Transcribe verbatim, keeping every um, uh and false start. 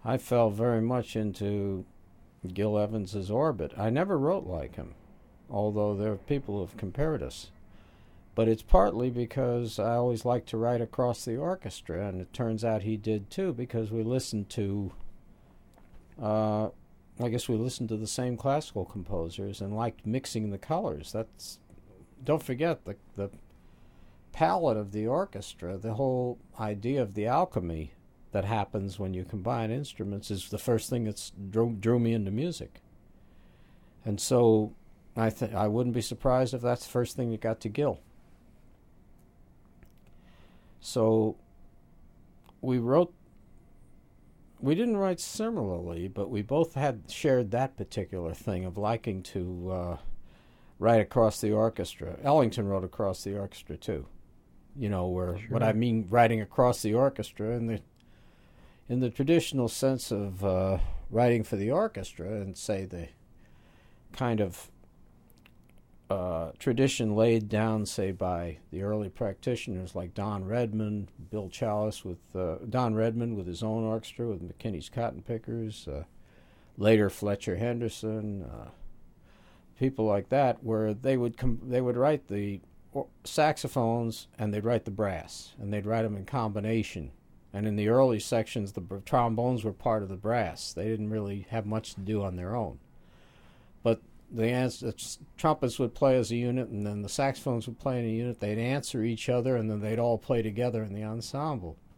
I fell very much into Gil Evans's orbit. I never wrote like him, although there are people who have compared us. But it's partly because I always liked to write across the orchestra, and it turns out he did too, because we listened to, uh, I guess we listened to the same classical composers and liked mixing the colors. That's Don't forget the the palette of the orchestra, the whole idea of the alchemy that happens when you combine instruments is the first thing that drew, drew me into music. And so I th- I wouldn't be surprised if that's the first thing that got to Gil. So we wrote, we didn't write similarly, but we both had shared that particular thing of liking to uh, write across the orchestra. Ellington wrote across the orchestra too. You know, where Sure. what I mean writing across the orchestra in the in the traditional sense of uh, writing for the orchestra, and say the kind of uh, tradition laid down, say, by the early practitioners like Don Redman, Bill Challis with uh, Don Redman with his own orchestra with McKinney's Cotton Pickers, uh, later Fletcher Henderson, uh, people like that, where they would com- they would write the saxophones and they'd write the brass, and they'd write them in combination. And in the early sections, the b- trombones were part of the brass. They didn't really have much to do on their own. But the, ans- the trumpets would play as a unit, and then the saxophones would play in a unit. They'd answer each other, and then they'd all play together in the ensemble.